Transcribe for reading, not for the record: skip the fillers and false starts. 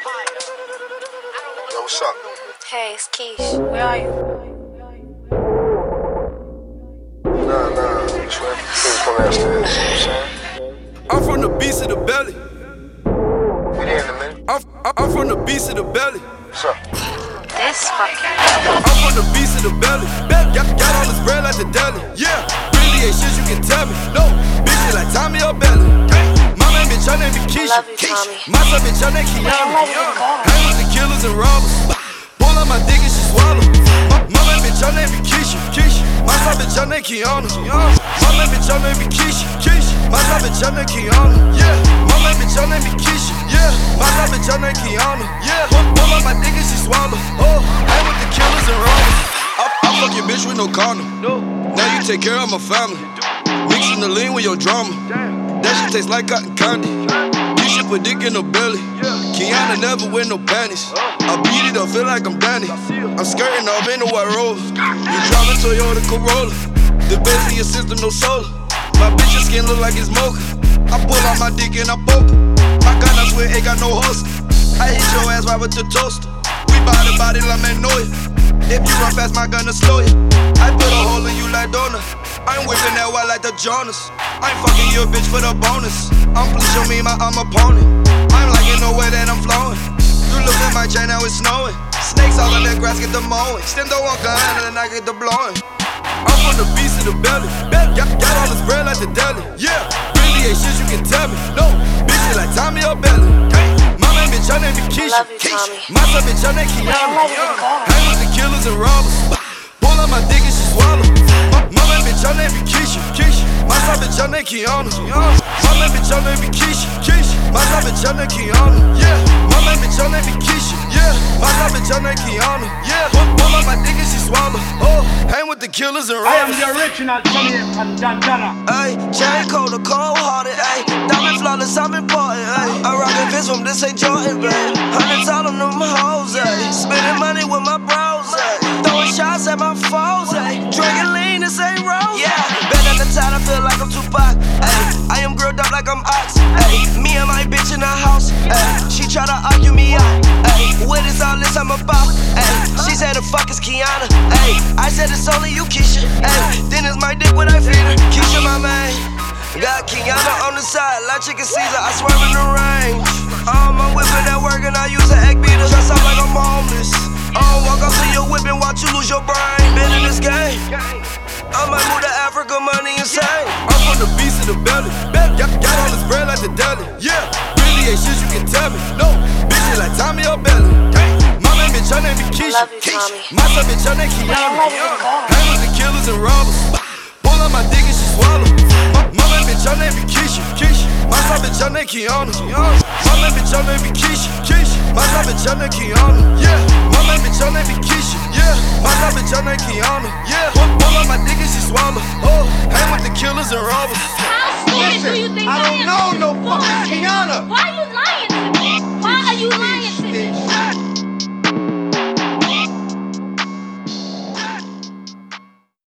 Yo, what's up? Hey, it's Keish. Where are you? Nah, Trent. Please come downstairs. You know what I'm saying? I'm from the beast of the belly. We there in a minute. I'm from the beast of the belly. What's up? This fucking. I'm from the beast of the belly. Got all this bread like the deli. Yeah, really ain't shit you can tell me. No, bitch it like Tommy or Belly. My main bitch, her name be Keisha. Love you, Tommy. My son bitch, her name Kiana. Man, let it go. Hang with the killers and robbers. Pull out my dick and she swallow. My main bitch, her name be Keisha. My son bitch, her name Kiana. My main bitch, her name be Keisha. My son bitch, her name Kiana. Yeah, my main bitch, her name be Keisha. Yeah, my son bitch, her name Kiana. Yeah, pull out my dick and she swallow. Oh, hang with the killers and robbers. I fuck your bitch with no condom. Now you take care of my family. Mixing the lean with your drama. That shit tastes like cotton candy. You should put dick in her belly. Kiana never wear no panties. I beat it up, feel like I'm Danny. I'm skirting off in the white rover. You driving Toyota Corolla. The base of your system, no solar. My bitch's skin look like it's mocha. I pull out my dick and I poke. My gun, I swear, ain't got no holster. I hit your ass right with the toaster. We body like Magnolia. If you run fast, my gun to slow you. I put a hole in you like donut. I'm whipping that white like the Jonas. I'm fucking your bitch for the bonus. Please show me I'm opponent. I'm liking the way that I'm flowing. You look at my chain, now it's snowing. Snakes all in the grass, get the mowing. Stand the one gun and then I get the blowing. I'm from the beast of the belly. Got all this bread like the deli. Yeah, really ain't shit you can tell me. No, bitch it like Tommy or Belly. My main bitch, her name be Keisha. Love you, Tommy. My son bitch, her name Kiana. Man, let it go. Hang with the killers and robbers. Pull out my dick and she swallow. My main bitch, her name be Keisha. My son bitch, her name Kiana. My main bitch, her name be Keisha. My son bitch, her name Kiana. Yeah, my main bitch, her name be Keisha. Yeah, my son bitch, her name Kiana. Yeah, pull out my dick and she swallow. Oh, hang with the killers and robbers. I am the original Johnny and Dandana. Ayy, chain cold, the cold hearted, ayy. Diamond flawless, I'm important, ayy. I rock a fist from this ain't Jordan, babe. Hundreds all on them hoes, ayy. Spending money with my bros, ayy. Throwing shots at my foes, ayy. Drinking lean, this ain't rose, yeah. Been at the top, I feel like I'm Tupac, ayy. I am grilled up like I'm Ox, ayy. Me and my bitch in the house, ayy. She try to argue me out, ayy. What is all this I'm about, ayy? She said the fuck is Kiana, ayy. I said it's only you, Keisha, ayy. Then it's my dick when I feed her. Keisha, my man. Got Kiana on the side, like chicken Caesar, I swerve in the range. I'm whipping that work and I use an egg beater, dress up like I'm homeless. Walk up to your whip and watch you lose your brain. Been in this game, I might move to Africa, money insane. I'm from the beast of the belly. Got all this bread like the deli. Yeah, really ain't shit you can tell me. No, bitch it like Tommy or Belly. My main bitch, her name be Keisha. Love you, Tommy. My son bitch, her name Kiana. Man, let it go. Hang with the killers and robbers. Pull out my dick and she swallow. My main bitch, her name be Keisha. My son bitch, her name Kiana. My main bitch, her name be Keisha. My son bitch, her name Kiana. Yeah, my main bitch, her name be Keisha. Yeah, my son bitch, her name Kiana. Yeah, pull out my dick and she swallow. Oh, hang with the killers and robbers. How stupid do you think I don't know no fucking Kiana. Why